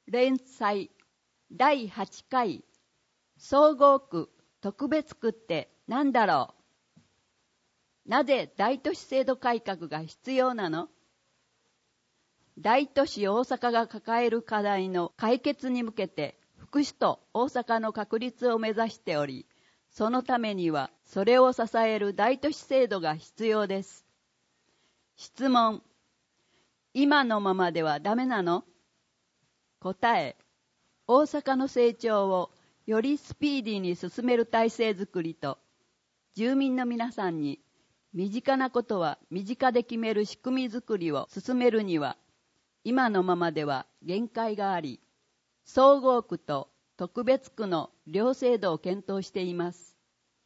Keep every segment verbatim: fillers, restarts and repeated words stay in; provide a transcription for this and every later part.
連載だいはちかい総合区特別区って何だろう。なぜ大都市制度改革が必要なの？大都市大阪が抱える課題の解決に向けて福祉と大阪の確立を目指しており、そのためにはそれを支える大都市制度が必要です。質問。今のままではダメなの？答え。大阪の成長をよりスピーディーに進める体制づくりと、住民の皆さんに身近なことは身近で決める仕組みづくりを進めるには、今のままでは限界があり、総合区と特別区の両制度を検討しています。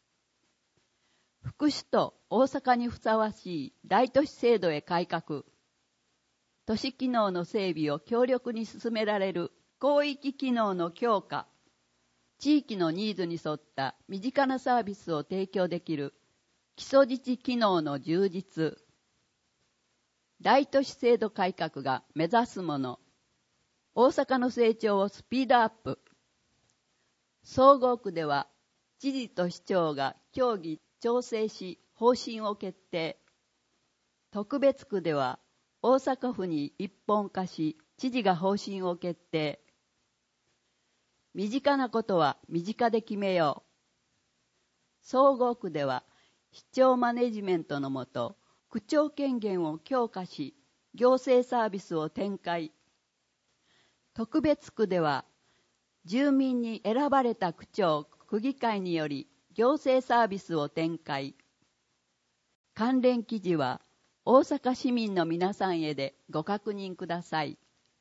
福祉と大阪にふさわしい大都市制度へ改革、都市機能の整備を強力に進められる広域機能の強化、地域のニーズに沿った身近なサービスを提供できる基礎自治機能の充実、大都市制度改革が目指すもの、大阪の成長をスピードアップ。総合区では知事と市長が協議調整し方針を決定。特別区では大阪府に一本化し知事が方針を決定。身近なことは身近で決めよう。総合区では市長マネジメントのもと区長権限を強化し行政サービスを展開。特別区では住民に選ばれた区長区議会により行政サービスを展開。関連記事は大阪市民の皆さんへでご確認ください。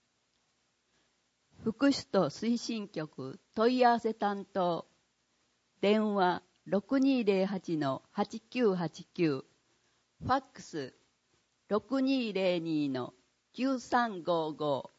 福祉と推進局問い合わせ担当。電話 ろくにーぜろはち の はちきゅうはちきゅう。ファックス ろくにーぜろに の きゅうさんごーごー。